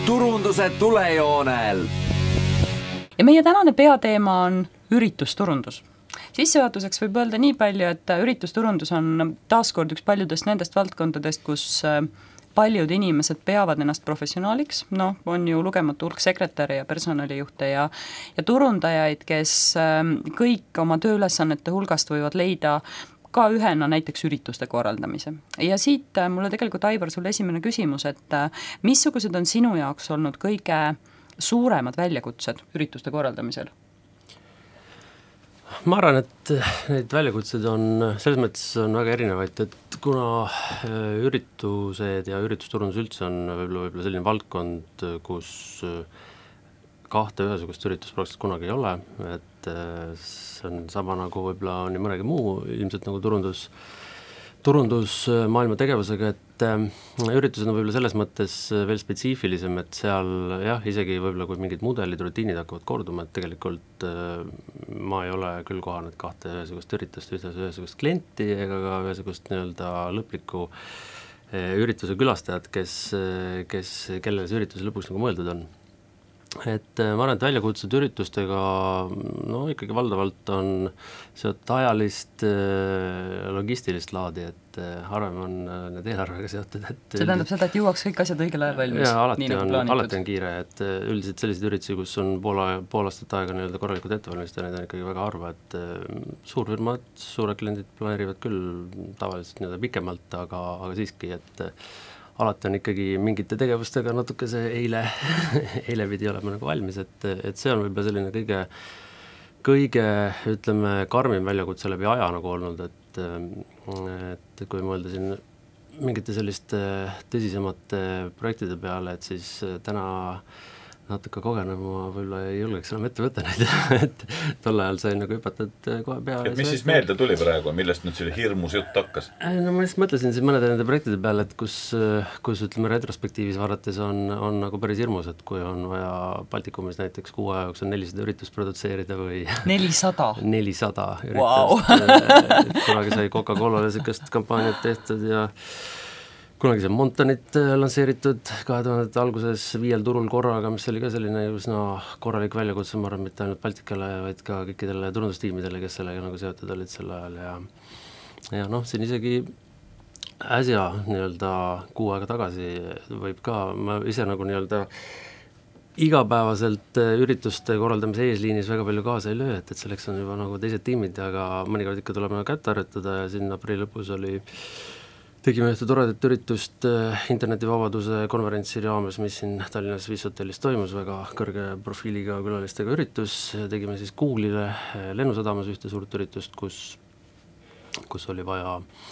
turunduse tulejoonel. Ja meie tänane peateema on üritusturundus. Sissejuhatuseks võib öelda nii palju, et üritusturundus on taaskord üks paljudest nendest valdkondadest, kus paljud inimesed peavad ennast professionaaliks, on ju lugematu hulk sekretäre ja personalijuhte ja turundajaid, kes kõik oma tööülesannete hulgast võivad leida ka ühena näiteks ürituste korraldamise. Ja siit mulle tegelikult, Aivar, sulle esimene küsimus, et missugused on sinu jaoks olnud kõige suuremad väljakutsed ürituste korraldamisel? Ma arvan, et neid väljakutsed on selles mõttes on väga erinevaid, et kuna üritused ja üritusturundus üldse on võib-olla selline valdkond, kus kahte ühesugust üritust praktiliselt kunagi ei ole, et see on sama nagu võib-olla nii mõnegi muu ilmselt nagu turundusmaailma tegevusega, et üritused on võib-olla selles mõttes veel spetsiifilisem, et seal isegi võib-olla kui mingid mudelid, rutiinid hakkavad korduma, et tegelikult ma ei ole küll kohanud kahte ühesugust üritust, ühesugust klienti ega ka ühesugust nii-öelda lõplikku ürituse külastajat, kellele see üritus lõpuks nagu mõeldud on. Et ma arvan, et väljakutsed üritustega ikkagi valdavalt on seotud ajalist, logistilist laadi, et harvem on need eelarvega seotud. See tähendab seda, et jõuaks kõik asjad õigel ajal valmis? Alati on kiire, et üldiselt selliseid üritusi, kus on pool aastat aega nii-öelda korralikult ettevalmistada, need on ikkagi väga harva, et suurfirmad, suured kliendid planeerivad küll tavaliselt nii-öelda pikemalt, aga siiski, et alati on ikkagi mingite tegevustega natuke see eile pidi olema nagu valmis, et see on võib-olla selline kõige ütleme, karmim väljakutse läbi aja nagu olnud, et kui mõelda siin mingite selliste tõsisemate projektide peale, et siis täna natuke kogenema võib-olla ei julgeks enam ette võtta neid, et tol ajal sai nagu hüpatud kohe pea. Et mis siis meelde tuli praegu, millest nüüd selle hirmus jutt hakkas? Ma just mõtlesin siin mõnede nende projektide peale, et kus ütleme retrospektiivis vaadates on nagu päris hirmus, et kui on vaja Baltikumis näiteks 6 aja jooksul 400 üritust produtseerida või 400 üritust. Wow. Kunagi sai Coca-Colale sellist kampaaniat tehtud ja kunagi see Montanit lansseeritud 2000 alguses 5 turul korraga, mis oli ka selline üsna korralik väljakutse, ma arvan, mitte ainult Baltikale, vaid ka kõikidele turundustiimidele, kes sellega nagu seotud olid sel ajal ja siin isegi äsja nii-öelda 6 aega tagasi võib ka, ma ise nagu nii-öelda igapäevaselt ürituste korraldamise eesliinis väga palju kaasa ei löö, et selleks on juba nagu teised tiimid, aga mõnikord ikka tuleb nagu kätte harjutada ja siin aprilli lõpus tegime ühte toredat üritust internetivabaduse konverentsi raames, mis siin Tallinnas Viishotellis toimus, väga kõrge profiiliga külalistega üritus, tegime siis Google'ile lennusadamas ühte suurt üritust, kus oli vaja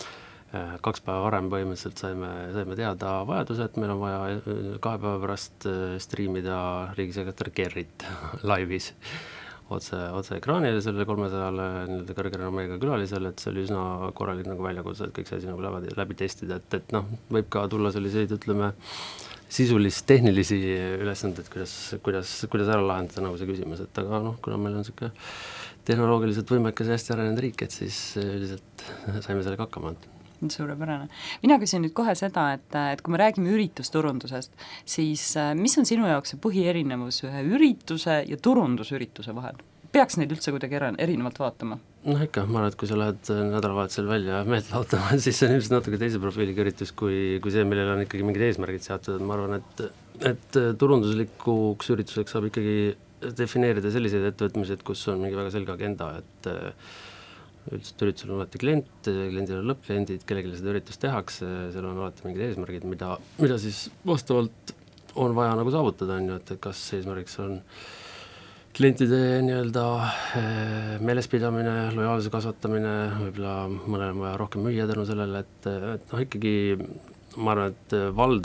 2 päeva varem põhimõtteliselt saime teada vajaduse, et meil on vaja 2 päeva pärast striimida riigisekretär Gerrit laivis otse ekraanile selle 300 kõrge renomeega külalisele, et see oli üsna korralik nagu väljakutse, et kõik see asi nagu läbi testida, et võib ka tulla selliseid, ütleme, sisulist tehnilisi ülesandeid, kuidas ära lahendada nagu see küsimus, et aga kuna meil on selline tehnoloogiliselt võimekas ja hästi arenenud riik, et siis üldiselt saime sellega hakkama. Suurepärane. Mina küsin nüüd kohe seda, et kui me räägime üritusturundusest, siis mis on sinu jaoks see põhierinevus ühe ürituse ja turundusürituse vahel? Peaks neid üldse kuidagi erinevalt vaatama? Ikka, ma arvan, et kui sa lähed nädalavahetusel välja meelt lautama, siis see on ilmselt natuke teise profiiliga üritus kui see, millel on ikkagi mingid eesmärgid seatud, et ma arvan, et turunduslikuks ürituseks saab ikkagi defineerida selliseid ettevõtmised, kus on mingi väga selge agenda, et üldiselt üritusel on alati kliendil on lõppkliendid, kellelegi seda üritust tehakse, seal on alati mingid eesmärgid, mida siis vastavalt on vaja nagu saavutada, on ju, et kas eesmärgiks on klientide nii-öelda meelespidamine, lojaalsuse kasvatamine, võib-olla mõnel on vaja rohkem müüa tänu sellele, et ikkagi ma arvan, et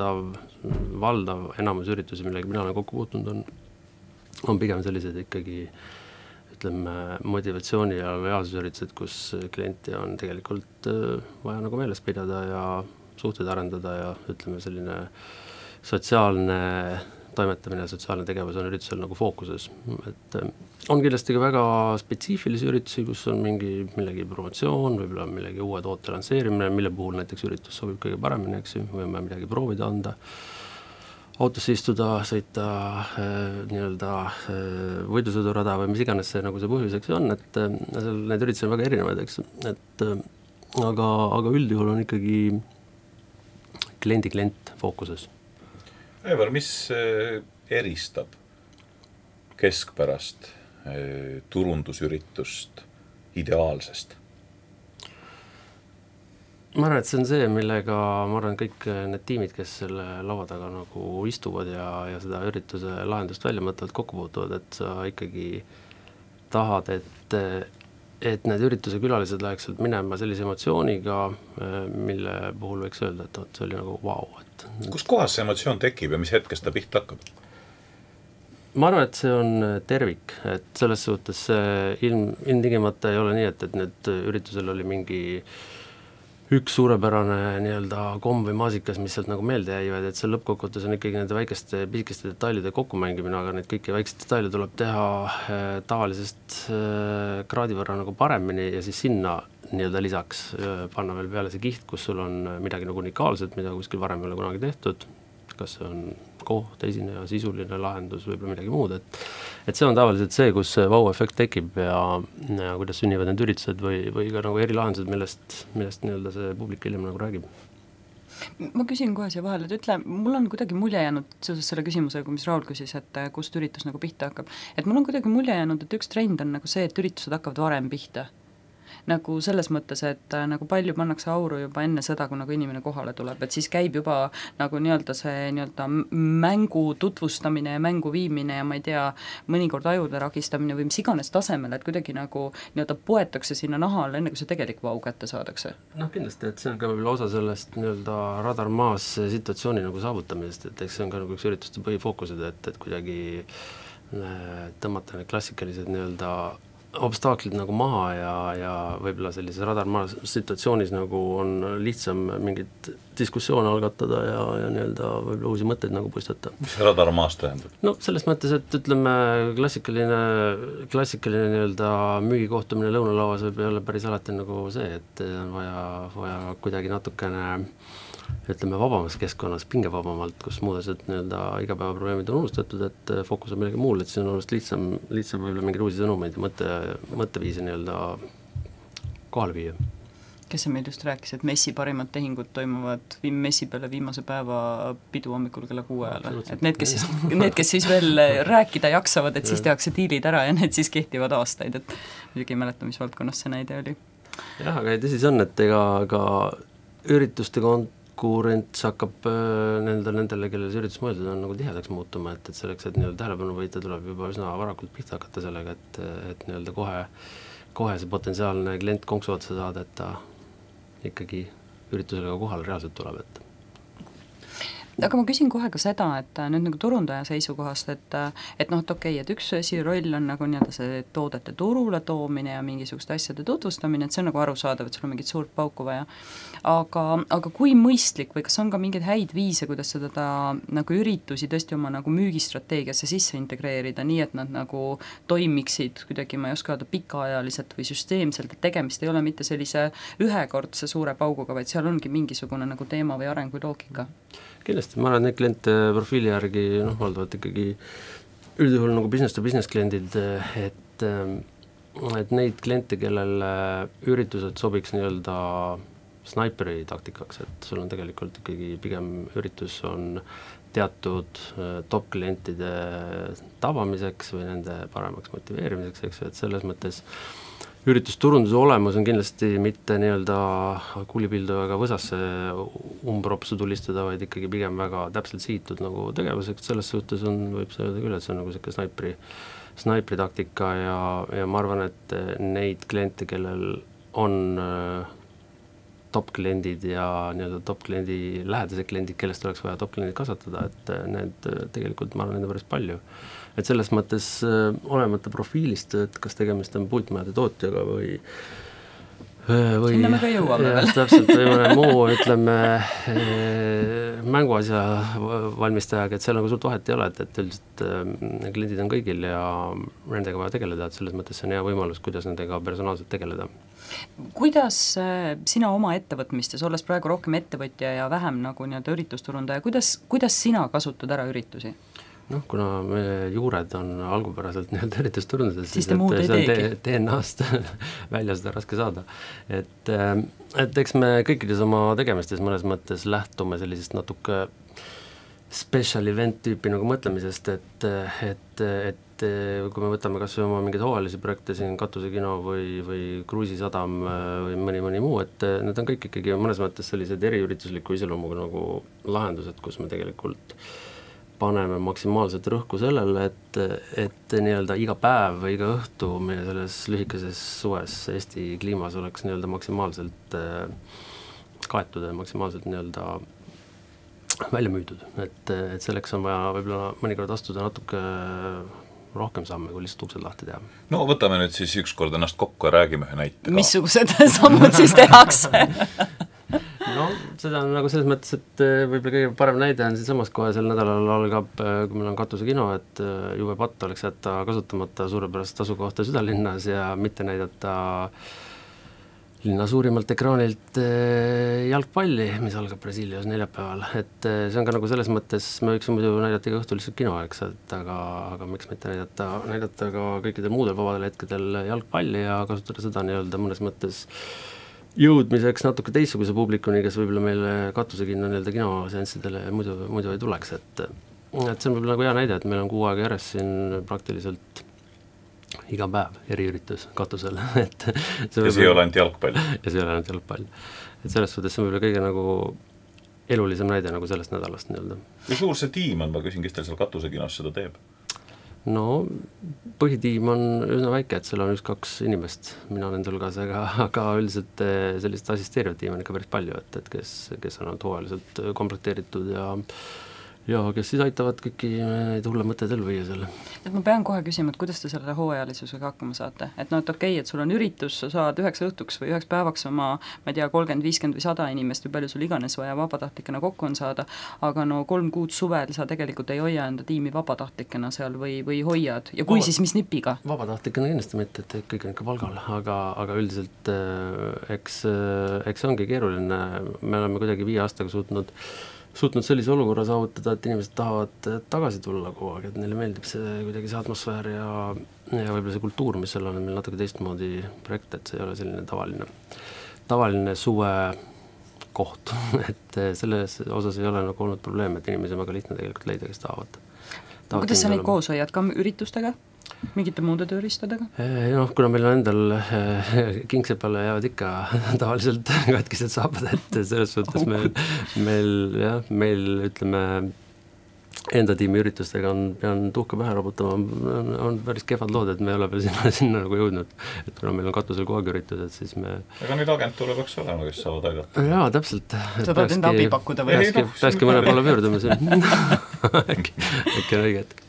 valdav enamus üritusi, millega mina olen kokku puutunud, on pigem sellised ikkagi ütleme, motivatsiooni ja lojaalsusüritused, kus klienti on tegelikult vaja nagu meeles pidada ja suhteid arendada ja ütleme, selline sotsiaalne toimetamine ja sotsiaalne tegevus on üritusel nagu fookuses. Et on kindlasti ka väga spetsiifilisi üritusi, kus on millegi promotsioon, võib-olla millegi uue toote lansseerimine, mille puhul näiteks üritus sobib kõige paremini, eks ju, võime midagi proovida anda. autosse istuda, sõita nii-öelda võidusõidurada või mis iganes see, nagu see põhjuseks on, et seal need üritusi on väga erinevaid, eks, et aga üldjuhul on ikkagi klient fookuses. Aivar, mis eristab keskpärast turundusüritust ideaalsest? Ma arvan, et see on see, millega kõik need tiimid, kes selle laua taga nagu istuvad ja seda ürituse lahendust välja mõtlevad, kokku puutuvad, et sa ikkagi tahad, et need ürituse külalised läheks sealt minema sellise emotsiooniga, mille puhul võiks öelda, et see oli nagu vau. Kus kohas see emotsioon tekib ja mis hetkest ta pihta hakkab? Ma arvan, et see on tervik, et selles suhtes ilmtingimata ei ole nii, et need üritusel oli mingi üks suurepärane nii-öelda komm või maasikas, mis sealt nagu meelde jäivad, et see lõppkokkuvõttes on ikkagi nende väikeste, pisikeste detailide kokkumängimine, aga need kõiki väikseid detaile tuleb teha tavalisest kraadi võrra nagu paremini ja siis sinna nii-öelda lisaks panna veel peale see kiht, kus sul on midagi nagu unikaalset, mida kuskil varem ei ole kunagi tehtud, kas see on koht, esineja, sisuline lahendus, võib-olla midagi muud, et see on tavaliselt see, kus vau-efekt tekib ja kuidas sünnivad need üritused või ka nagu erilahendused, millest nii-öelda see publik hiljem nagu räägib. Ma küsin kohe siia vahele, et ütle, mul on kuidagi mulje jäänud seoses selle küsimusega, mis Raul küsis, et kust üritus nagu pihta hakkab, et mul on kuidagi mulje jäänud, et üks trend on nagu see, et üritused hakkavad varem pihta. Nagu selles mõttes, et nagu palju pannakse auru juba enne seda, kui nagu inimene kohale tuleb, et siis käib juba nagu nii-öelda see nii-öelda mängu tutvustamine ja mängu viimine ja ma ei tea, mõnikord ajude ragistamine või mis iganes tasemel, et kuidagi nagu nii-öelda poetakse sinna nahale, enne kui see tegelik vau kätte saadakse. Kindlasti, et see on ka võib-olla osa sellest nii-öelda radar maas situatsiooni nagu saavutamisest, et eks see on ka nagu üks ürituste põhifookused, et kuidagi tõmmata need klassikalised nii-öelda obstaaklid nagu maha ja võib-olla sellises radarmaa situatsioonis nagu on lihtsam mingit diskussioone algatada ja nii-öelda võib-olla uusi mõtteid nagu puistata. Mis radarmaas tähendab? No selles mõttes, et ütleme klassikaline nii-öelda müügikohtumine lõunalauas võib olla päris alati nagu see, et on vaja kuidagi natukene ütleme vabamas keskkonnas, pingevabamalt, kus muud asjad nii-öelda igapäevaprobleemid on unustatud, et fookus on millegi muul, et see on olnud lihtsam võib-olla mingeid uusi sõnumeid ja mõtteviisi nii-öelda kohale viia. Kes see meil just rääkis, et messi parimad tehingud toimuvad messi peale viimase päeva pidu hommikul kella 6 ajal, et need, kes siis veel rääkida jaksavad, et siis tehakse diilid ära ja need siis kehtivad aastaid, et muidugi ei mäleta, mis valdkonnas see näide oli. Jah, aga tõsi see on, et ega ürituste konkurents hakkab nendele, kellele see üritus mõeldud on nagu tihedaks muutuma, et selleks, et nii-öelda tähelepanu võita, tuleb juba üsna varakult pihta hakata sellega, et nii-öelda kohe see potentsiaalne klient konksu otsa saada, et ta ikkagi üritusele ka kohal reaalselt tuleb, Aga ma küsin kohe ka seda, et nüüd nagu turundaja seisukohast, et okei, et üks roll on nagu nii-öelda see toodete turule toomine ja mingisuguste asjade tutvustamine, et see on nagu arusaadav, et sul on mingit suurt pauku vaja. Aga kui mõistlik või kas on ka mingeid häid viise, kuidas seda nagu üritusi tõesti oma nagu müügistrateegiasse sisse integreerida, nii et nad nagu toimiksid kuidagi, ma ei oska öelda, pikaajaliselt või süsteemselt, et tegemist ei ole mitte sellise ühekordse suure pauguga, vaid seal ongi mingisugune nagu teema või arenguloogika? Kindlasti, ma arvan, et need kliente profiili järgi valdavalt ikkagi üldjuhul nagu business kliendid, et neid kliente, kellel üritused sobiks nii-öelda snaiperi taktikaks, et sul on tegelikult ikkagi pigem üritus on teatud top klientide tabamiseks või nende paremaks motiveerimiseks, eks, et selles mõttes üritusturunduse olemus on kindlasti mitte nii-öelda kuulipildujaga võsasse umbropsu tulistada, vaid ikkagi pigem väga täpselt sihitud nagu tegevuseks, selles suhtes võib see öelda küll, et see on nagu selline snaipri taktika ja ma arvan, et neid kliente, kellel on top kliendid ja nii-öelda top kliendi lähedased kliendid, kellest oleks vaja top kliendid kasvatada, et need tegelikult, ma arvan, neid on päris palju. Et selles mõttes olemata profiilist, et kas tegemist on puitmajade tootjaga või sinna me ka jõuame veel. Täpselt, või mõne muu, ütleme, mänguasja valmistajaga, et seal nagu suurt vahet ei ole, et üldiselt kliendid on kõigil ja nendega vaja tegeleda, et selles mõttes see on hea võimalus, kuidas nendega personaalselt tegeleda. Kuidas sina oma ettevõtmistes, olles praegu rohkem ettevõtja ja vähem nagu nii-öelda üritusturundaja, kuidas sina kasutad ära üritusi? Noh, kuna meie juured on algupäraselt nii-öelda üritusturunduses, siis te muud ei teegi. DNA-st välja seda raske saada. Et eks me kõikides oma tegemistes mõnes mõttes lähtume sellisest natuke special event tüüpi nagu mõtlemisest, et kui me võtame kas või oma mingeid hooajalisi projekte, siin Katusekino või Kruusisadam või mõni muu, et need on kõik ikkagi mõnes mõttes sellised eriüritusliku iseloomuga nagu lahendused, kus me tegelikult paneme maksimaalselt rõhku sellele, et nii-öelda iga päev või iga õhtu meie selles lühikeses suves Eesti kliimas oleks nii-öelda maksimaalselt kaetud ja maksimaalselt nii-öelda välja müüdud. Et selleks on vaja võib-olla mõnikord astuda natuke rohkem samme, kui lihtsalt uksed lahti teha. No võtame nüüd siis ükskord ennast kokku ja räägime ühe näite. Missugused sammud siis tehakse? No seda on nagu selles mõttes, et võib-olla kõige parem näide on siin samas kohe sel nädalal algab, kui meil on Katusekino, et jube patt oleks jätta kasutamata suurepärast asukohta südalinnas ja mitte näidata linna suurimalt ekraanilt jalgpalli, mis algab Brasiilias neljapäeval, et see on ka nagu selles mõttes, me võiks muidu näidata iga õhtul lihtsalt kino, eks, aga miks mitte näidata ka kõikidel muudel vabadel hetkedel jalgpalli ja kasutada seda nii-öelda mõnes mõttes jõudmiseks natuke teistsuguse publikuni, kes võib-olla meile Katusekino nii-öelda kinoseanssidele muidu ei tuleks, et see on võib-olla nagu hea näide, et meil on 6 aega järjest siin praktiliselt iga päev eriüritus katusel, et ja see ei ole ainult jalgpall. Ja see ei ole ainult jalgpall. Et selles suhtes see on võib-olla kõige nagu elulisem näide nagu sellest nädalast nii-öelda. Kui suur see tiim on, ma küsin, kes teil seal Katusekinos seda teeb? No põhitiim on üsna väike, et seal on 1-2 inimest, mina nende hulgas, aga üldiselt sellist assisteerivat tiim on ikka päris palju, et kes on hooajaliselt komplekteeritud ja kes siis aitavad kõiki neid hulle mõtteid ellu viia selle. Et ma pean kohe küsima, et kuidas te selle hooajalisusega hakkama saate? Et no, et okei, et sul on üritus, sa saad 9 õhtuks või 9 päevaks oma, ma ei tea, 30, 50 või 100 inimest või palju sul iganes vaja vabatahtlikena kokku on saada, aga no 3 kuud suvel sa tegelikult ei hoia enda tiimi vabatahtlikena seal või hoiad ja kui siis mis nipiga? Vabatahtlikena kindlasti mitte, et kõik on ikka palgal, aga üldiselt eks see ongi keeruline, me oleme kuidagi 5 aastaga suutnud sellise olukorra saavutada, et inimesed tahavad tagasi tulla kogu aeg, et neile meeldib see kuidagi see atmosfäär ja võib-olla see kultuur, mis seal on meil natuke teistmoodi projekt, et see ei ole selline tavaline suve koht, et selles osas ei ole nagu olnud probleem, et inimesi on väga lihtne tegelikult leida, kes tahavad. Kuidas sa neid koos hoiad ka üritustega? Mingite muude tööriistadega? Noh, kuna meil on endal kingsepale jäävad ikka tavaliselt katkised saabad, et selles suhtes meil ütleme enda tiimi üritustega pean tuhka pähe raputama, on päris kehvad lood, et me ei ole veel sinna nagu jõudnud, et kuna meil on katusel kogu aeg üritused, siis me aga nüüd agentuure peaks olema, kes saavad aidata. Jaa, täpselt. Sa tahad enda abi pakkuda või? Pääski mõne poole pöördume siin. Äkki on õige hetk.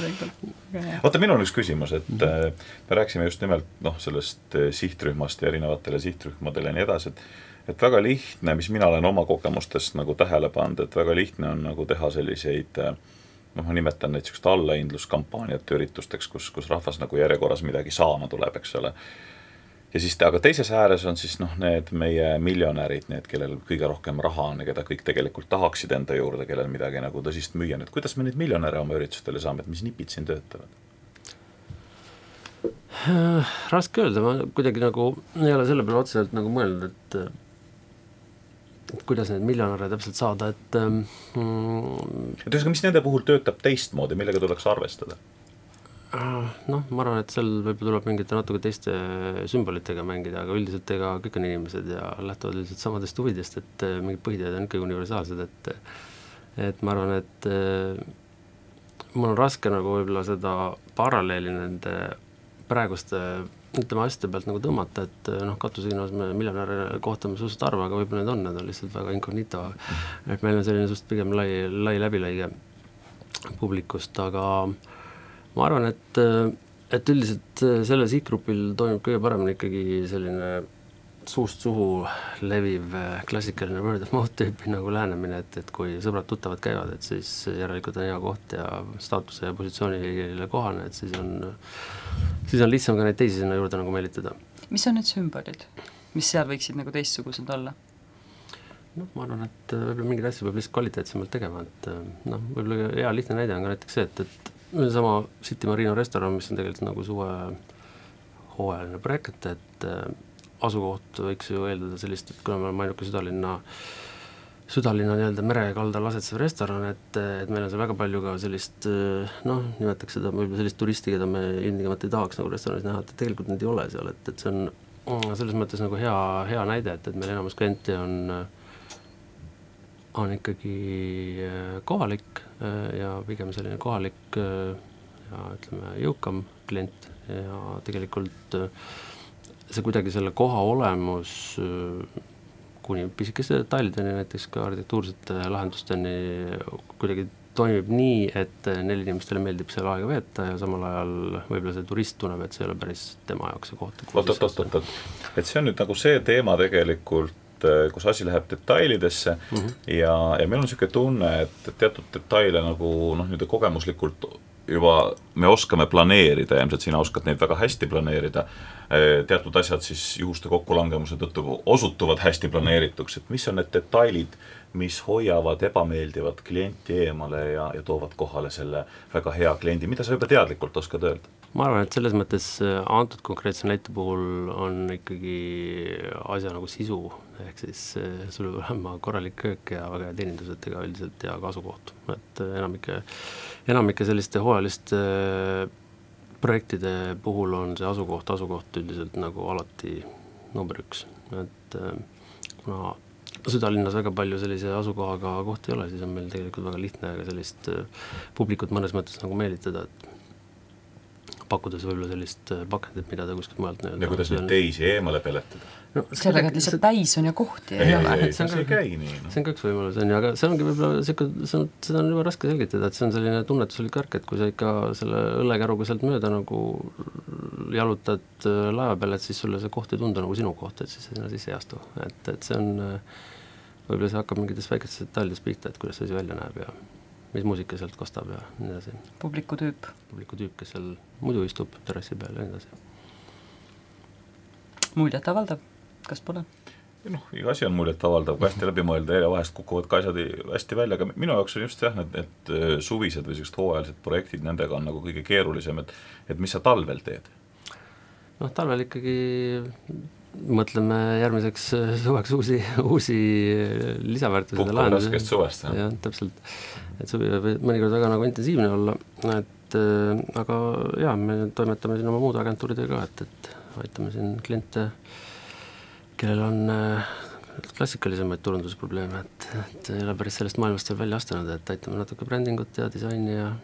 Oota, minul on üks küsimus, et me rääksime just nimelt sellest sihtrühmast ja erinevatele sihtrühmadele ja nii edasi, et väga lihtne, mis mina olen oma kogemustest nagu tähele pannud, et väga lihtne on nagu teha selliseid, ma nimetan neid sellised allaindluskampaaniat üritusteks, kus rahvas nagu järjekorras midagi saama tuleb, eks ole. Ja siis, aga teises ääres on siis need meie miljonärid, need, kellel kõige rohkem raha on ja keda kõik tegelikult tahaksid enda juurde, kellel midagi nagu tõsist müüa. Et kuidas me neid miljonäre oma üritustele saame, et mis nipid siin töötavad? Raske öelda, ma kuidagi nagu ei ole selle peale otseselt nagu mõelnud, et kuidas neid miljonäre täpselt saada, et mis nende puhul töötab teistmoodi, millega tuleks arvestada? Noh, ma arvan, et seal võib-olla tuleb mingite natuke teiste sümbolitega mängida, aga üldiselt ega kõik on inimesed ja lähtuvad üldiselt samadest huvidest, et mingid põhiteed on ikkagi universaalsed, et ma arvan, et mul on raske nagu võib-olla seda paralleeli nende praeguste asjade pealt nagu tõmmata, et Katusekinos me miljonäre kohtame suust arva, aga võib-olla need on lihtsalt väga inkognito, et meil on selline suust pigem lai läbilõige publikust, aga ma arvan, et üldiselt selle sihtgrupil toimub kõige paremini ikkagi selline suust suhu leviv klassikaline word of mouth tüüpi nagu lähenemine, et kui sõbrad tuttavad käivad, et siis järelikult on hea koht ja staatuse ja positsioonile kohane, et siis on lihtsam ka neid teisi sinna juurde nagu meelitada. mis on need sümbolid, mis seal võiksid nagu teistsugused olla? Noh, ma arvan, et võib-olla mingid asjad võib lihtsalt kvaliteetsemalt tegema, et noh, võib-olla hea lihtne näide on ka näiteks see, et sama City Marino restoran, mis on tegelikult nagu suve hooajaline projekt, et asukoht võiks ju eeldada sellist, et kuna me oleme ainuke südalinna nii-öelda merekaldal asetsev restoran, et meil on seal väga palju ka sellist, noh, nimetaks seda võib-olla sellist turisti, keda me ilmtingimata ei tahaks nagu restoranis näha, et tegelikult need ei ole seal, et see on selles mõttes nagu hea näide, et meil enamus klienti on ikkagi kohalik ja pigem selline kohalik ja ütleme jõukam klient ja tegelikult see kuidagi selle koha olemus kuni pisikeste detailideni, näiteks ka arhitektuursete lahendusteni kuidagi toimib nii, et neil inimestele meeldib seal aega veeta ja samal ajal võib-olla see turist tunneb, et see ei ole päris tema jaoks see koht. Oot. Et see on nüüd nagu see teema tegelikult, kus asi läheb detailidesse ja meil on selline tunne, et teatud detaile nagu nüüd kogemuslikult juba me oskame planeerida ja ilmselt sina oskad neid väga hästi planeerida. Teatud asjad siis juhuste kokkulangevuse tõttu osutuvad hästi planeerituks, et mis on need detailid, mis hoiavad ebameeldivat klienti eemale ja toovad kohale selle väga hea kliendi, mida sa juba teadlikult oskad öelda? Ma arvan, et selles mõttes antud konkreetse näite puhul on ikkagi asja nagu sisu, ehk siis sul võib olema korralik köök ja väga hea teenindused üldiselt ja kasukoht. Et enamike selliste hooajaliste projektide puhul on see asukoht üldiselt nagu alati number 1. Et kuna südalinnas väga palju sellise asukohaga kohti ei ole, siis on meil tegelikult väga lihtne ka sellist publikut mõnes mõttes nagu meelitada, et pakkudes võib-olla sellist pakendit, mida ta kuskilt mujalt ja kuidas nüüd teisi eemale peletada? No, sellega, et lihtsalt täis on ja kohti ei ole. See ei käi nii. See on ka üks võimalus, aga see ongi võib-olla seda on juba raske selgitada, et see on selline tunnetuslik värk, et kui sa ikka selle õllekäruga sealt mööda nagu jalutad laeva peal, et siis sulle see koht ei tundu nagu sinu koht, et siis sinna sisse ei astu. Et see on, võib-olla see hakkab mingitest väikestest detailidest pihta, et kuidas see asi välja näeb ja mis muusika sealt kostab ja nii edasi. Publiku tüüp, kes seal muidu istub terrassi peal ja nii edasi. Muljet avaldav, kas pole? Iga asi on muljet avaldav, kui hästi läbi mõelda ja vahest kukuvad ka asjad hästi välja, aga minu jaoks on just jah, et suvised või sellised hooajalised projektid, nendega on nagu kõige keerulisem, et mis sa talvel teed? Talvel ikkagi mõtleme järgmiseks suveks uusi lisaväärtused. Puhkab raskest suvest. Jah, täpselt. Et suvi võib mõnikord väga nagu intensiivne olla, aga jah, me toimetame siin oma muude agentuuridega ka, et aitame siin kliente, kellel on klassikalisemaid turundusprobleeme, et ei ole päris sellest maailmast veel välja astunud, et aitame natuke brändingut ja disaini ja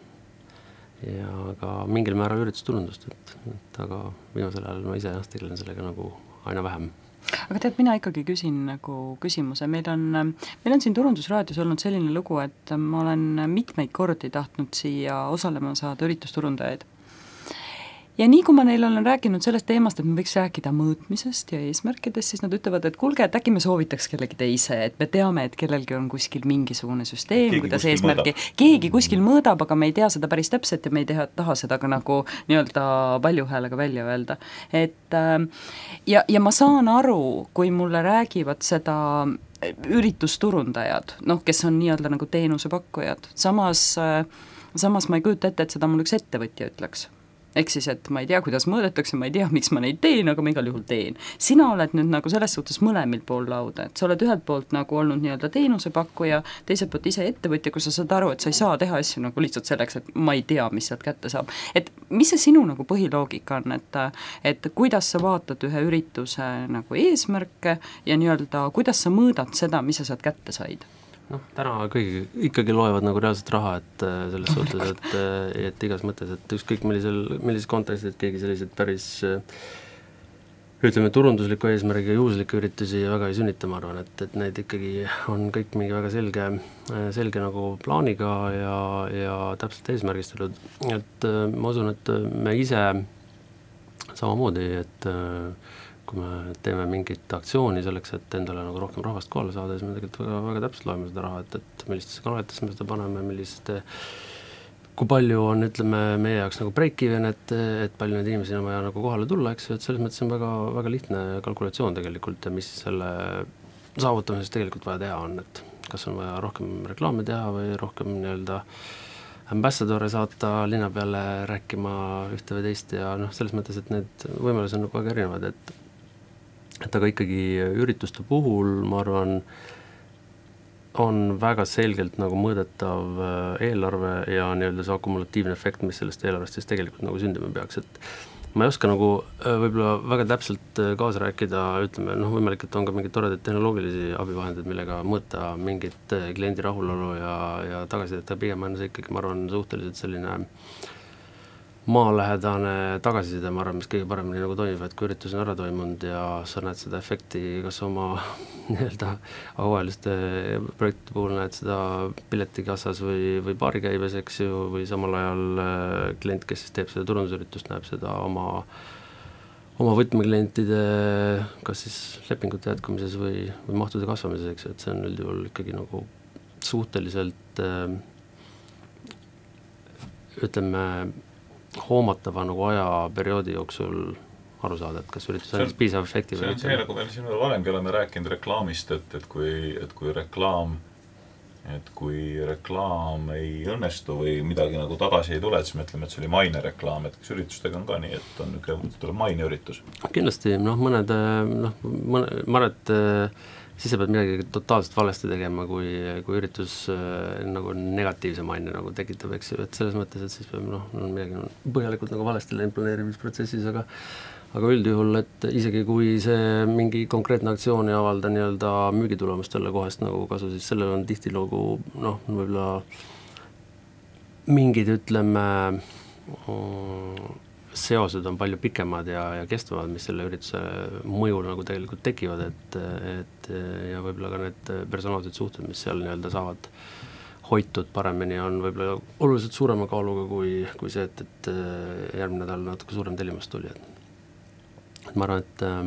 ka mingil määral üritusturundust, et aga viimasel ajal ma ise tegelen sellega nagu aina vähem. Aga tead, mina ikkagi küsin nagu küsimuse, meil on siin Turundusraadios olnud selline lugu, et ma olen mitmeid kordi tahtnud siia osalema saada üritusturundajaid. Ja nii kui ma neil olen rääkinud sellest teemast, et me võiks rääkida mõõtmisest ja eesmärkidest, siis nad ütlevad, et kuulge, et äkki me soovitaks kellegi teise, et me teame, et kellelgi on kuskil mingisugune süsteem, kuidas eesmärki, keegi kuskil mõõdab, aga me ei tea seda päris täpselt ja me ei taha seda ka nagu nii-öelda valjuhäälega välja öelda. Et ja ma saan aru, kui mulle räägivad seda üritusturundajad, kes on nii-öelda nagu teenusepakkujad, samas ma ei kujuta ette, et seda mul üks ettevõtja ütleks. Ehk siis, et ma ei tea, kuidas mõõdetakse, ma ei tea, miks ma neid teen, aga ma igal juhul teen. Sina oled nüüd nagu selles suhtes mõlemil pool lauda, et sa oled ühelt poolt nagu olnud nii-öelda teenusepakkuja, teiselt poolt ise ettevõtja, kus sa saad aru, et sa ei saa teha asju nagu lihtsalt selleks, et ma ei tea, mis sealt kätte saab. Et mis see sinu nagu põhiloogika on, et kuidas sa vaatad ühe ürituse nagu eesmärke ja nii-öelda, kuidas sa mõõdad seda, mis sa sealt kätte said? Täna ikkagi loevad nagu reaalselt raha, et selles suhtes, et igas mõttes, et ükskõik millises kontekstis, et keegi sellised päris ütleme turundusliku eesmärgiga juhuslikke üritusi väga ei sünnita, ma arvan, et need ikkagi on kõik mingi väga selge nagu plaaniga ja täpselt eesmärgistatud, et ma usun, et me ise samamoodi, et kui me teeme mingit aktsiooni selleks, et endale nagu rohkem rahvast kohale saada, siis me tegelikult väga täpselt loeme seda raha, et millistesse kanalitesse me seda paneme, milliste kui palju on, ütleme, meie jaoks nagu break-even, et palju neid inimesi on vaja nagu kohale tulla, eks ju, et selles mõttes on väga, väga lihtne kalkulatsioon tegelikult ja mis selle saavutamises tegelikult vaja teha on, et kas on vaja rohkem reklaame teha või rohkem nii-öelda ambassadore saata linna peale rääkima ühte või teist ja selles mõttes, et need võimalused on nagu väga erinevad, et aga ikkagi ürituste puhul, ma arvan, on väga selgelt nagu mõõdetav eelarve ja nii-öelda see akumulatiivne efekt, mis sellest eelarvest siis tegelikult nagu sündima peaks, et ma ei oska nagu võib-olla väga täpselt kaasa rääkida, ütleme, võimalik, et on ka mingid toredad tehnoloogilisi abivahendid, millega mõõta mingit kliendi rahulolu ja tagasisidet, pigem on see ikkagi, ma arvan, suhteliselt selline maalähedane tagasiside, ma arvan, mis kõige paremini nagu toimib, et kui üritus on ära toimunud ja sa näed seda efekti, kas oma nii-öelda auajaliste projektide puhul näed seda piletikassas või baarikäibes, eks ju, või samal ajal klient, kes siis teeb seda turundusüritust, näeb seda oma võtmeklientide kas siis lepingute jätkumises või mahtude kasvamises, eks ju, et see on üldjuhul ikkagi nagu suhteliselt ütleme hoomatava nagu ajaperioodi jooksul aru saada, et kas üritus on piisav efekti või see nagu meil siin varemgi oleme rääkinud reklaamist, et kui reklaam ei õnnestu või midagi nagu tagasi ei tule, et siis me ütleme, et see oli mainereklaam, et kas üritustega on ka nii, et on tuleb maineüritus? Kindlasti, mõned siis sa pead midagi totaalselt valesti tegema, kui üritus nagu negatiivse maine nagu tekitab, eks ju, et selles mõttes, et siis peab midagi põhjalikult nagu valesti läinud planeerimisprotsessis, aga üldjuhul, et isegi kui see mingi konkreetne aktsioon ei avalda nii-öelda müügitulemustele kohest nagu kasu, siis sellel on tihtilugu võib-olla mingid, ütleme, seosed on palju pikemad ja kestvavad, mis selle ürituse mõjul nagu tegelikult tekivad, et ja võib-olla ka need personaalsed suhted, mis seal nii-öelda saavad hoitud paremini, on võib-olla oluliselt suurema kaaluga kui see, et järgmine nädal natuke suurem tellimus tuli. Et ma arvan,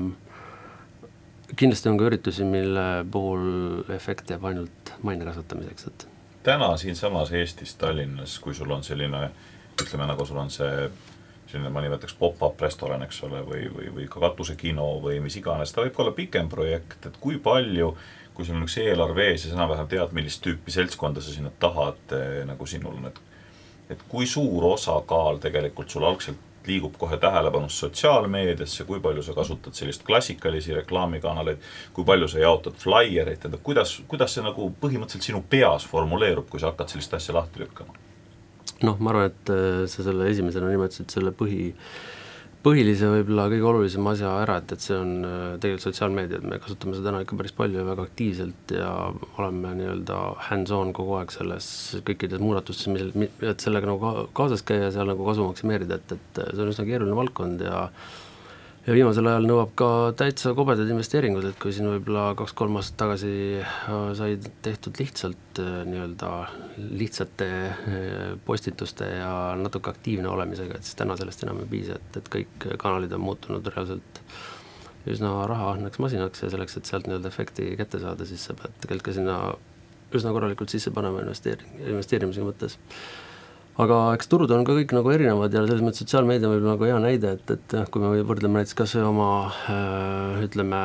et kindlasti on ka üritusi, mille puhul efekt jääb ainult maine kasvatamiseks. Et täna siin samas Eestis, Tallinnas, kui sul on selline, ütleme nagu sul on see selline, ma nimetaks pop-up restoran, eks ole, või ka katusekino või mis iganes, ta võib ka olla pikem projekt, et kui palju, kui sul on üks eelarve ees ja sina vähem tead, millist tüüpi seltskonda sa sinna tahad nagu sinul, et kui suur osakaal tegelikult sul algselt liigub kohe tähelepanust sotsiaalmeediasse, kui palju sa kasutad sellist klassikalisi reklaamikanaleid, kui palju sa jaotad flaiereid, kuidas see nagu põhimõtteliselt sinu peas formuleerub, kui sa hakkad sellist asja lahti lükkama? Ma arvan, et sa selle esimesena nimetasid selle põhilise võib-olla kõige olulisema asja ära, et see on tegelikult sotsiaalmeediad, me kasutame seda täna ikka päris palju ja väga aktiivselt ja oleme nii-öelda hands-on kogu aeg selles kõikides muudatustes, et sellega nagu kaasas käia ja seal nagu kasu maksimeerida, et see on üsna keeruline valdkond ja viimasel ajal nõuab ka täitsa kobedad investeeringud, et kui siin võib-olla 2-3 aastat tagasi said tehtud lihtsalt nii-öelda lihtsate postituste ja natuke aktiivne olemisega, et siis täna sellest enam ei piisa, et kõik kanalid on muutunud reaalselt üsna rahaahneks masinaks ja selleks, et sealt nii-öelda efekti kätte saada, siis sa pead tegelikult ka sinna üsna korralikult sisse panema investeerimisega mõttes. Aga eks turud on ka kõik nagu erinevad ja selles mõttes sotsiaalmeedia võib nagu hea näide, et kui me võrdleme näiteks kas või oma ütleme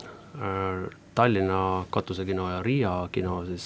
Tallinna katusekino ja Riia kino, siis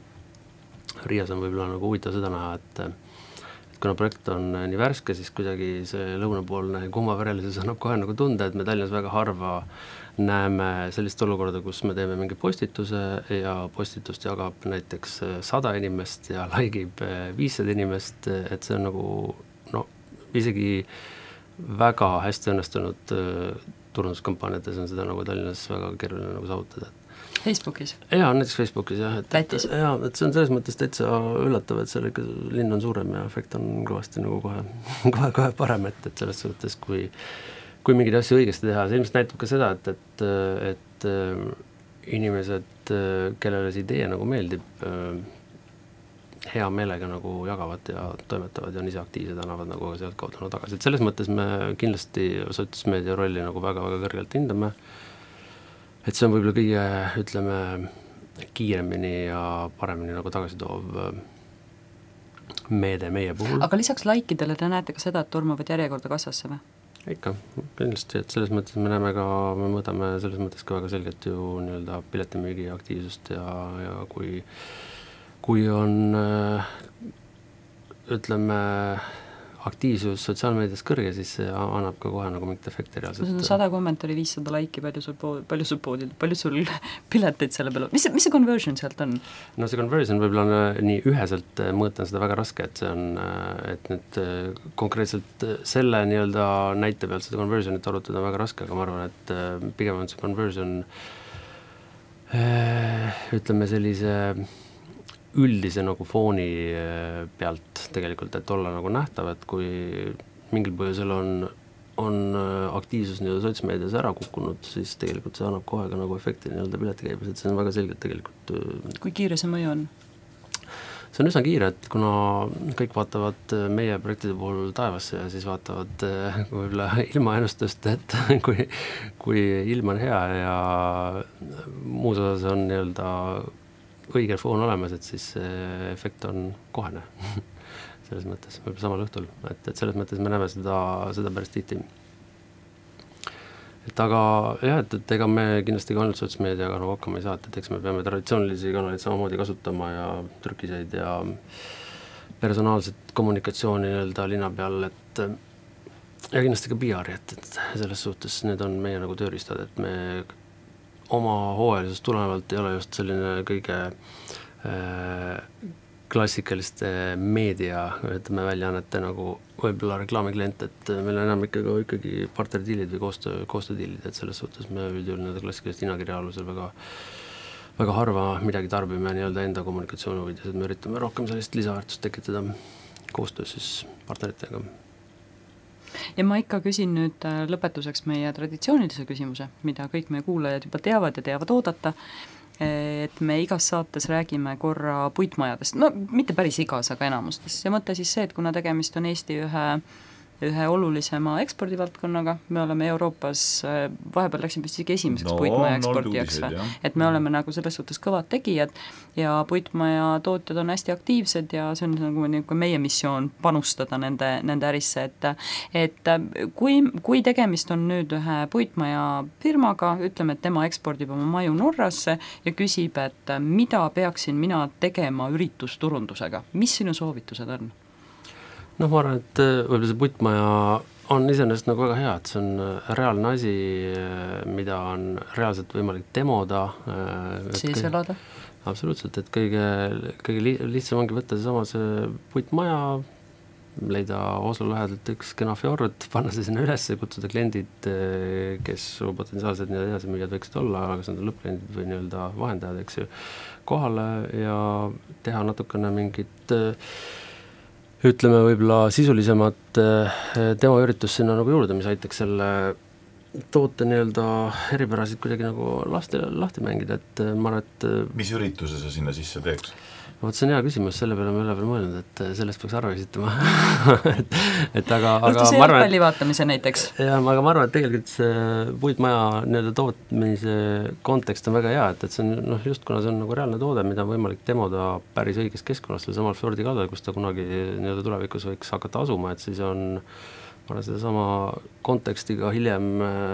Riias on võib-olla nagu huvitav seda näha, et kuna projekt on nii värske, siis kuidagi see lõunapoolne kuumaverelisus annab kohe nagu tunde, et me Tallinnas väga harva näeme sellist olukorda, kus me teeme mingi postituse ja postitust jagab näiteks 100 inimest ja likeib 500 inimest, et see on nagu isegi väga hästi õnnestunud turunduskampaaniates on seda nagu Tallinnas väga keeruline nagu saavutada. Facebookis? Jaa, näiteks Facebookis jah. Lätis? Jaa, et see on selles mõttes täitsa üllatav, et seal ikka linn on suurem ja efekt on kõvasti nagu kohe parem, et selles suhtes, kui mingeid asju õigesti teha, see ilmselt näitab ka seda, et inimesed, kellele see idee nagu meeldib, hea meelega nagu jagavad ja toimetavad ja on ise aktiivsed, annavad nagu sealt kaudu nagu tagasi. Et selles mõttes me kindlasti sotsiaalmeedia rolli nagu väga-väga kõrgelt hindame, et see on võib-olla kõige, ütleme, kiiremini ja paremini nagu tagasi toov meede meie puhul. Aga lisaks laikidele te näete ka seda, et tormavad järjekorda kassasse või? Ikka, kindlasti, et selles mõttes me mõõdame selles mõttes ka väga selgelt ju nii-öelda piletimüügi aktiivsust ja kui on ütleme aktiivsus sotsiaalmeedias kõrge, siis see annab ka kohe nagu mingit efekti reaalselt. 100 kommentaari, 500 laiki, palju sul pileteid selle peale, mis see conversion sealt on? No see conversion võib-olla nii üheselt mõõta seda väga raske, et see on, et nüüd konkreetselt selle nii-öelda näite pealt seda conversionit arutada on väga raske, aga ma arvan, et pigem on see conversion ütleme sellise üldise nagu fooni pealt tegelikult, et olla nagu nähtav, et kui mingil põhjusel on aktiivsus nii-öelda sotsmeedias ära kukkunud, siis tegelikult see annab kohe ka nagu efekti nii-öelda piletikäibes, et see on väga selgelt tegelikult. Kui kiire see mõju on? See on üsna kiire, et kuna kõik vaatavad meie projektide puhul taevasse ja siis vaatavad võib-olla ilmaennustust, et kui ilm on hea ja muus osas on nii-öelda õige foon olemas, et siis see efekt on kohene selles mõttes, võib-olla samal õhtul, et selles mõttes me näeme seda päris tihti. Et aga jah, et ega me kindlasti ka ainult sotsmeediaga nagu hakkama ei saa, et eks me peame traditsioonilisi kanaleid samamoodi kasutama ja trükiseid ja personaalset kommunikatsiooni nii-öelda linna peal, et ja kindlasti ka PR-i, et selles suhtes need on meie nagu tööriistad, et me oma hooajalisest tulenevalt ei ole just selline kõige klassikaliste meedia, ütleme väljaannete nagu võib-olla reklaamiklient, et meil on enam ikkagi partnerdiilid või koostöödiilid, et selles suhtes me üldjuhul nende klassikalist hinnakirja alusel väga harva midagi tarbime nii-öelda enda kommunikatsiooni huvides, et me üritame rohkem sellist lisaväärtust tekitada koostöös siis partneritega. Ja ma ikka küsin nüüd lõpetuseks meie traditsioonilise küsimuse, mida kõik meie kuulajad juba teavad ja teavad oodata, et me igas saates räägime korra puitmajadest, no mitte päris igas, aga enamustes. Ja mõte siis see, et kuna tegemist on Eesti ühe olulisema ekspordivaldkonnaga, me oleme Euroopas, vahepeal läksime isegi esimeseks puitmaja eksportijaks, et me oleme nagu selles suhtes kõvad tegijad ja puitmaja tootjad on hästi aktiivsed ja see on nagu meie missioon panustada nende ärisse, et kui tegemist on nüüd ühe puitmaja firmaga, ütleme, et tema ekspordib oma maju Norrasse ja küsib, et mida peaksin mina tegema üritusturundusega, mis sinu soovitused on? No ma arvan, et võib-olla see puitmaja on iseenesest nagu väga hea, et see on reaalne asi, mida on reaalselt võimalik demoda. Siis elada? Absoluutselt, et kõige lihtsam ongi võtta see puitmaja, leida Oslo lähedalt üks kena fjord, panna see sinna üles, kutsuda kliendid, kes potentsiaalsed edasimüüjad võiksid olla, kas nad on lõppkliendid või nii-öelda vahendajad, eks ju, kohale ja teha natukene mingit ütleme võib-olla sisulisemat demoüritus sinna nagu juurde, mis aitaks selle toote nii-öelda eripärasid kuidagi nagu lahti mängida, et ma arvan, et mis ürituse sa sinna sisse teeks? Vot see on hea küsimus, selle peale me ei ole veel mõelnud, et sellest peaks arve esitama aga see jalgpalli vaatamise näiteks. Jah, aga ma arvan, et tegelikult see puitmaja nii-öelda tootmise kontekst on väga hea, et see on just kuna see on nagu reaalne toode, mida on võimalik demoda päris õiges keskkonnas, selle samal fjordi kaldal, kus ta kunagi nii-öelda tulevikus võiks hakata asuma, et siis on ma arvan, seda sama kontekstiga hiljem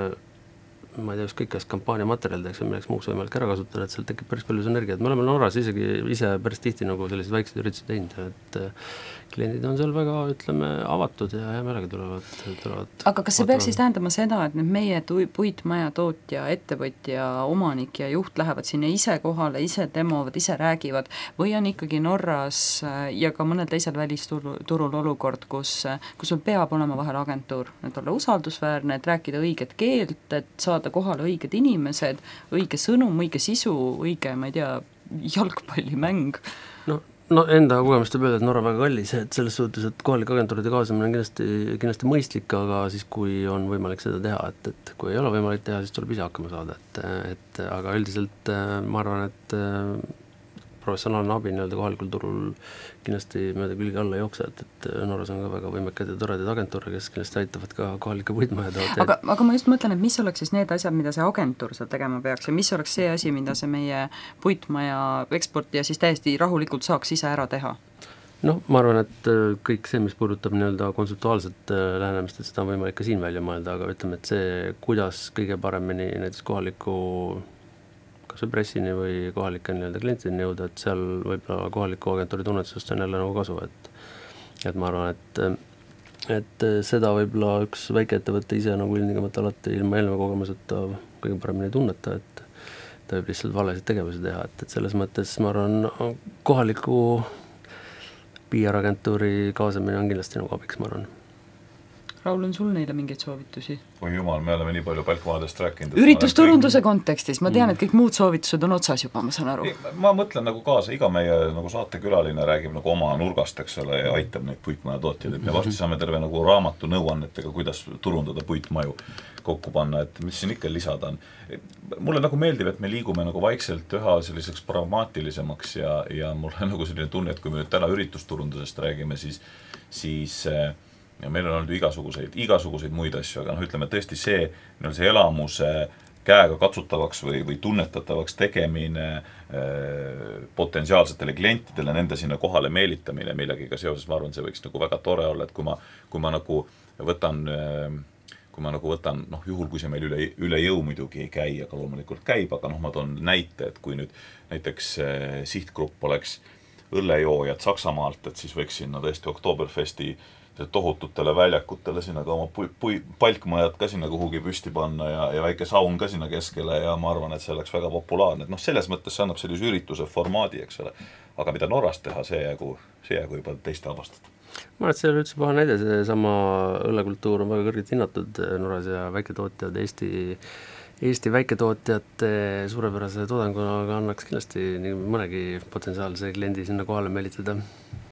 ma ei tea, ükskõik kas kampaania materjalideks või milleks muuks võimalik ära kasutada, et seal tekib päris palju sünergiat. Me oleme Norras isegi ise päris tihti nagu sellised väiksed üritusi teinud, et kliendid on seal väga, ütleme, avatud ja hea meelega tulevad. Aga kas see peaks siis tähendama seda, et nüüd meie puitmaja tootja, ettevõtja, omanik ja juht lähevad sinna ise kohale, ise demovad, ise räägivad või on ikkagi Norras ja ka mõnel teisel välisturul olukord, kus sul peab olema vahel agentuur, et olla usaldusväärne, et rääkida õiget keelt, et saada kohale õiged inimesed, õige sõnum, õige sisu, õige, ma ei tea, jalgpallimäng. No enda kogemust võib öelda, et Norra väga kallis, et selles suhtes, et kohalike agentuuride kaasamine on kindlasti mõistlik, aga siis kui on võimalik seda teha, et kui ei ole võimalik teha, siis tuleb ise hakkama saada, aga üldiselt ma arvan, et professionaalne abi nii-öelda kohalikul turul kindlasti mööda külge alla jookse, et Norras on ka väga võimekad ja toredad agentuure, kes kindlasti aitavad ka kohalike puitmajad. Aga ma just mõtlen, et mis oleks siis need asjad, mida see agentuur seal tegema peaks ja mis oleks see asi, mida see meie puitmaja eksportija siis täiesti rahulikult saaks ise ära teha? Noh, ma arvan, et kõik see, mis puudutab nii-öelda kontseptuaalset lähenemist, et seda on võimalik ka siin välja mõelda, aga ütleme, et see, kuidas kõige paremini näiteks kohaliku kas või pressini või kohalike nii-öelda klientideni jõuda, et seal võib-olla kohaliku agentuuri tunnetusest on jälle nagu kasu, et ma arvan, et seda võib-olla üks väikeettevõte ise nagu ilmtingimata alati ilma eelneva kogemuseta kõige paremini tunneta, et ta võib lihtsalt valesid tegevusi teha, et selles mõttes ma arvan, kohaliku PR-agentuuri kaasamine on kindlasti nagu abiks, ma arvan. Raul, on sul neile mingeid soovitusi? Oi jumal, me oleme nii palju palkmaadest rääkinud. Üritusturunduse kontekstis, ma tean, et kõik muud soovitused on otsas juba, ma saan aru. Ma mõtlen nagu kaasa, iga meie nagu saatekülaline räägib nagu oma nurgast, eks ole, ja aitab neid puitmajatootjaid, et me varsti saame terve nagu raamatu nõuannetega, kuidas turundada puitmaju kokku panna, et mis siin ikka lisada on. Mulle nagu meeldib, et me liigume nagu vaikselt üha selliseks pragmaatilisemaks ja mulle nagu selline tunne, et kui me nüüd täna üritusturundusest räägime, siis ja meil on olnud igasuguseid muid asju, aga ütleme tõesti see elamuse käega katsutavaks või tunnetatavaks tegemine potentsiaalsetele klientidele, nende sinna kohale meelitamine millegiga seoses, ma arvan, see võiks nagu väga tore olla, et kui ma võtan, juhul kui see meil üle jõu muidugi ei käi, aga loomulikult käib, aga ma toon näite, et kui nüüd näiteks sihtgrupp oleks õllejoojad Saksamaalt, et siis võiks sinna tõesti Oktoberfesti tohututele väljakutele sinna ka oma palkmajad ka sinna kuhugi püsti panna ja väike saun ka sinna keskele ja ma arvan, et see oleks väga populaarne. Et selles mõttes see annab sellise ürituse formaadi, eks ole. Aga mida Norras teha, see jäägu juba teiste avastada. Ma arvan, et see oli üldse paha näide, see sama õllekultuur on väga kõrgelt hinnatud Norras ja väiketootjad, Eesti väiketootjate suurepärase toodanguga annaks kindlasti nii mõnegi potentsiaalse kliendi sinna kohale meelitada.